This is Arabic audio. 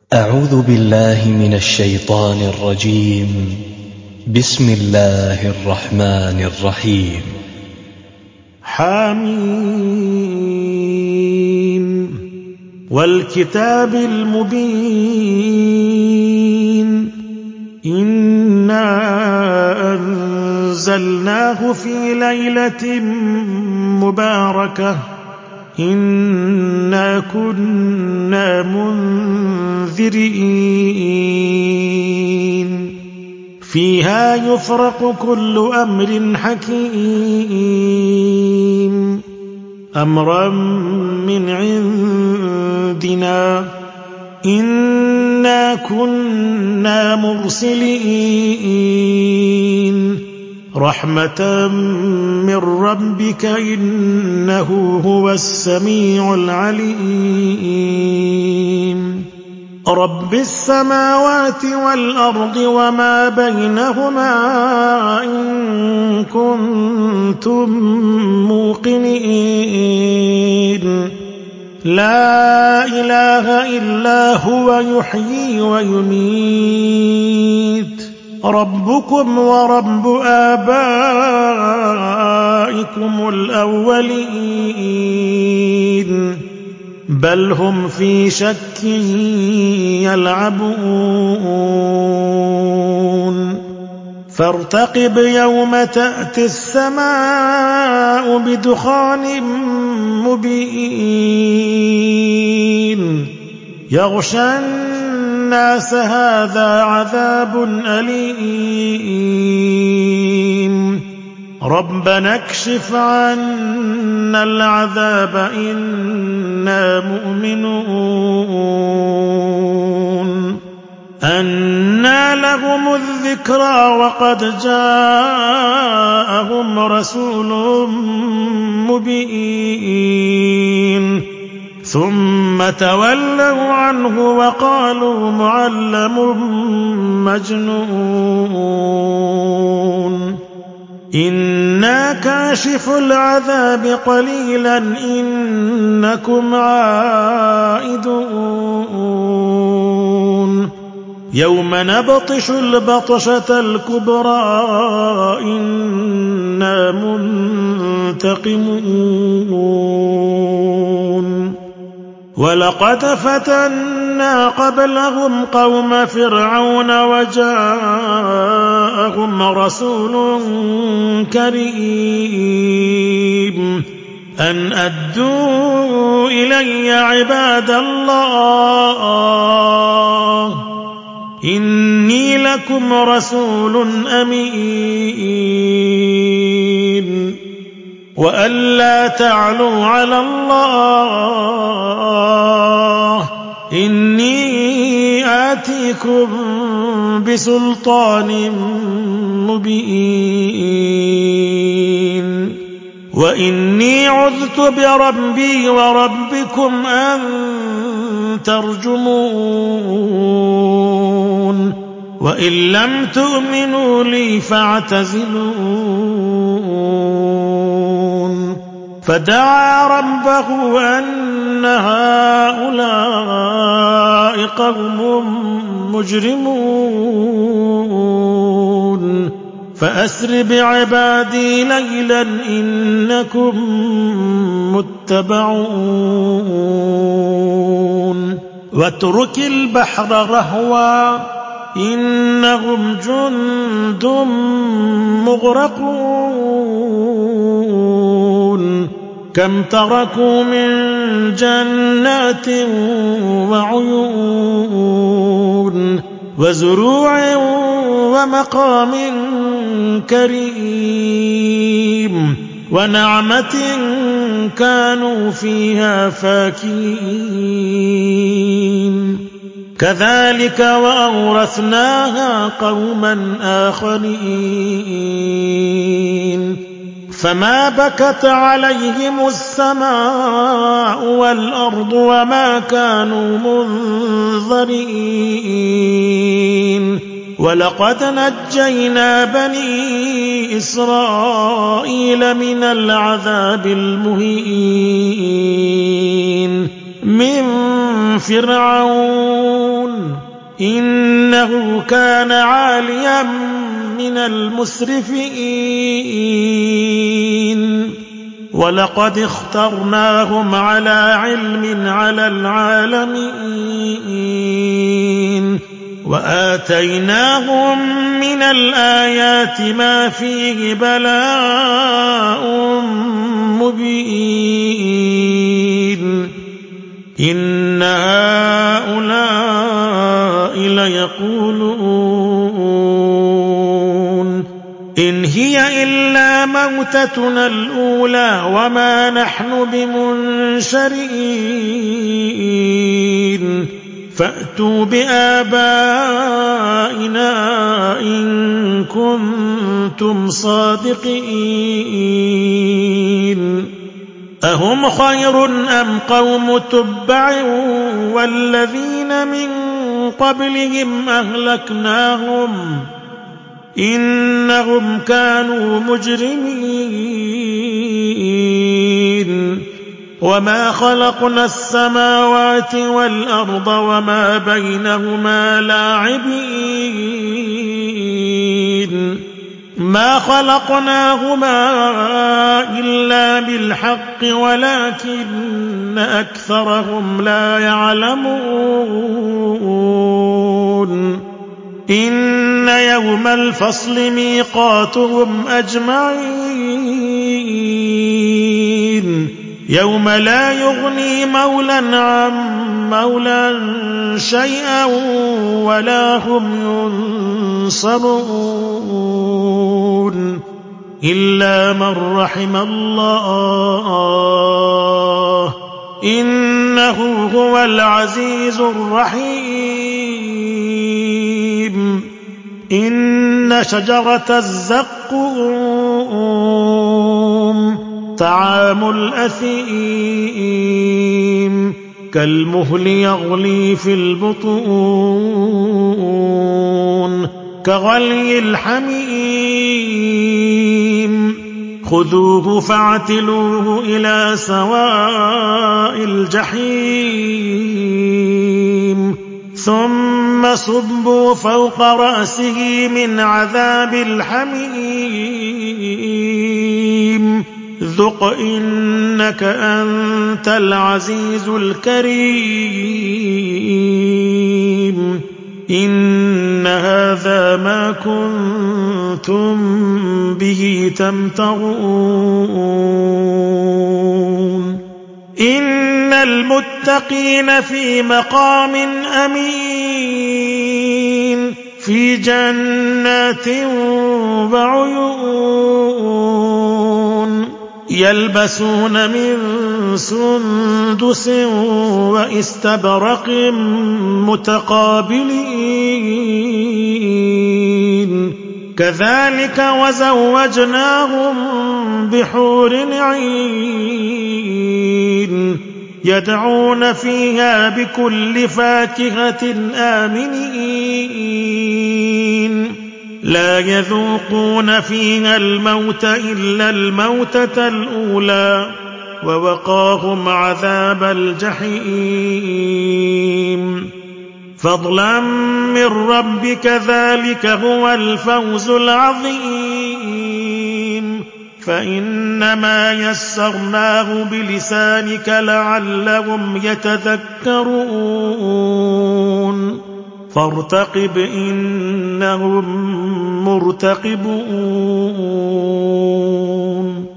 أعوذ بالله من الشيطان الرجيم. بسم الله الرحمن الرحيم. حميم والكتاب المبين إنا أنزلناه في ليلة مباركة إنا كنا منذرين فيها يفرق كل أمر حكيم أمرا من عندنا إنا كنا مرسلين رحمة من ربك إنه هو السميع العليم رب السماوات والأرض وما بينهما إن كنتم موقنين لا إله إلا هو يحيي ويميت ربكم ورب آبائكم الأولين بل هم في شك يلعبون فارتقب يوم تأتي السماء بدخان مبين يغشى الناس هذا عذاب أليم ربنا اكشف عنا العذاب إنا مؤمنون أنى لهم الذكرى وقد جاءهم رسول مبين ثم تولوا عنه وقالوا معلم مجنون إنا كاشف العذاب قليلا إنكم عائدون يوم نبطش البطشة الكبرى إنا منتقمون ولقد فتنا قبلهم قوم فرعون وجاءهم رسول كريم أن أدوا إلي عباد الله إني لكم رسول أمين وألا تعلوا على الله إني آتيكم بسلطان مبين وإني عذت بربي وربكم أن ترجمون وإن لم تؤمنوا لي فاعتزلون فدعا ربه أن هؤلاء قوم مجرمون فأسر بعبادي ليلا إنكم متبعون واترك البحر رهوا إنهم جند مغرقون كم تركوا من جنات وعيون وزروع ومقام كريم ونعمة كانوا فيها فاكهين كذلك وأورثناها قوما آخرين فما بكت عليهم السماء والأرض وما كانوا منظرين ولقد نجينا بني إسرائيل من العذاب المهين من فرعون إنه كان عاليا من المسرفين ولقد اخترناهم على علم على العالمين وآتيناهم من الآيات ما فيه بلاء مبين إن هؤلاء ليقولون إن هي إلا موتتنا الأولى وما نحن بمنشرين فأتوا بآبائنا إن كنتم صادقين أهم خير أم قوم تبع والذين من قبلهم أهلكناهم إنهم كانوا مجرمين وما خلقنا السماوات والأرض وما بينهما لاعبين ما خلقناهما إلا بالحق ولكن أكثرهم لا يعلمون إن يوم الفصل ميقاتهم أجمعين يوم لا يغني مولى عن مولى شيئا ولا هم ينصرون إلا من رحم الله إنه هو العزيز الرحيم إن شجرة الزقوم طعام الأثيم كالمهل يغلي في البطون كغلي الحميم خذوه فاعتلوه إلى سواء الجحيم ثم صبوا فوق رأسه من عذاب الحميم ذق إنك أنت العزيز الكريم إن هذا ما كنتم به تمترون إن المتقين في مقام أمين في جنات وعيون يلبسون من سندس وإستبرق متقابلين كذلك وزوجناهم بحور عين يدعون فيها بكل فاكهة آمنين لا يذوقون فيها الموت إلا الموتة الأولى ووقاهم عذاب الجحيم فضلا من ربك ذلك هو الفوز العظيم فإنما يسرناه بلسانك لعلهم يتذكرون فارتقب إنهم مرتقبون